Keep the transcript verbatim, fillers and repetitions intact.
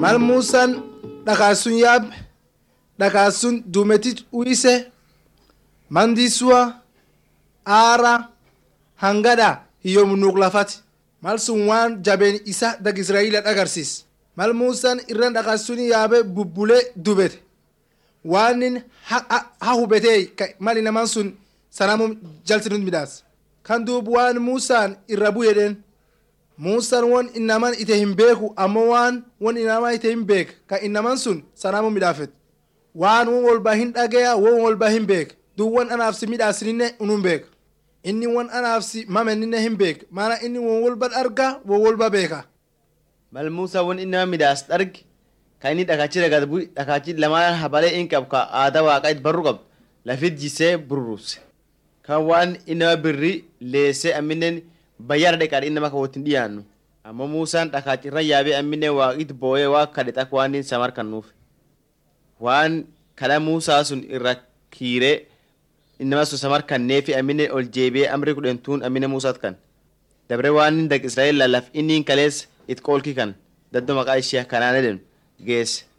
mal Muusaan dhakaasun yaabe dhakaasun duumetti uwise mandisuwa aara hangada hiyyoomunuuq lafati mal sun waan jabeen isa dag Israa'eela agarsiis mal Muusaan irraan dhakaasun yaabe bubbulee dubete waanin ha hubetee mali naman sun sanamu jaltinut midaas kan duub waan Muusaan irra bu'edeen Muusaan waan innaman ite hin beeku ammoo waan waan innaman ite hin beek ka innaman sun sanamu midaafet waan waan walba hin dhageya waan walba hin beek duub waan anaafsi midhaasinne unun beek inni waan anaafsi mamenninne hin beek maana inni waan walba arga waan walba beeka mal Muusaa waan innama midhaas arge kan inni dhakaachii dhagaat bu'i dhakaachii lamaan habalee in qabu ka aadaa waaqaa itti barru qabu lafit jisee burruuse kan waan innama birrii leessee amminen bayyaara dheqaadha innama kan wottiin dhiyaannu ammoo Muusaan dhakaachii irra yaabee amminen waaqitti boo'ee waa kadhe akka waan inni samar kannuuf waan kadha Muusaa sun irra kiiree innama sun samar kanneefi amminen ol jeebee amri kudhentuun amminen Muusaat kan dabre waan inni dag Israa'el lallaf inni hin kalees itti qoolki kan daddoo maqaa ishee kanaan edenu geesse